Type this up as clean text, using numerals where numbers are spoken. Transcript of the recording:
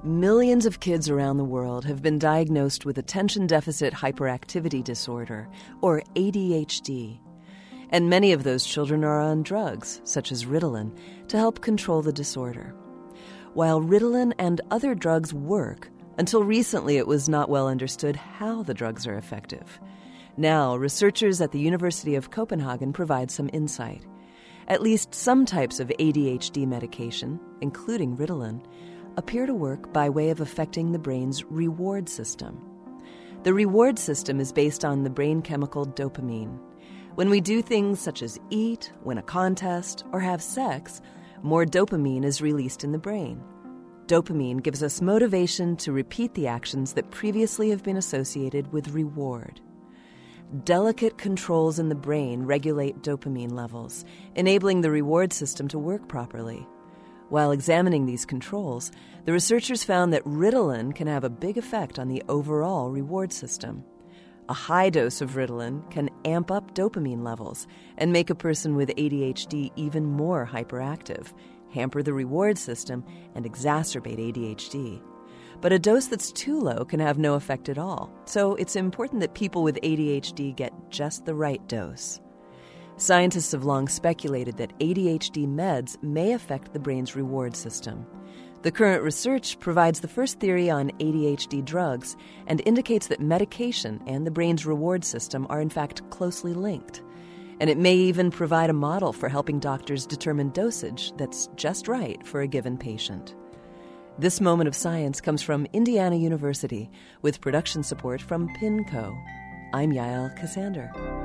Millions of kids around the world have been diagnosed with attention deficit hyperactivity disorder, or ADHD. And many of those children are on drugs, such as Ritalin, to help control the disorder. While Ritalin and other drugs work, until recently it was not well understood how the drugs are effective. Now, researchers at the University of Copenhagen provide some insight. At least some types of ADHD medication, including Ritalin, appear to work by way of affecting the brain's reward system. The reward system is based on the brain chemical dopamine. When we do things such as eat, win a contest, or have sex, more dopamine is released in the brain. Dopamine gives us motivation to repeat the actions that previously have been associated with reward. Delicate controls in the brain regulate dopamine levels, enabling the reward system to work properly. While examining these controls, the researchers found that Ritalin can have a big effect on the overall reward system. A high dose of Ritalin can amp up dopamine levels and make a person with ADHD even more hyperactive, hamper the reward system, and exacerbate ADHD. But a dose that's too low can have no effect at all, so it's important that people with ADHD get just the right dose. Scientists have long speculated that ADHD meds may affect the brain's reward system. The current research provides the first theory on ADHD drugs and indicates that medication and the brain's reward system are in fact closely linked. And it may even provide a model for helping doctors determine dosage that's just right for a given patient. This moment of science comes from Indiana University with production support from PINCO. I'm Yael Ksander.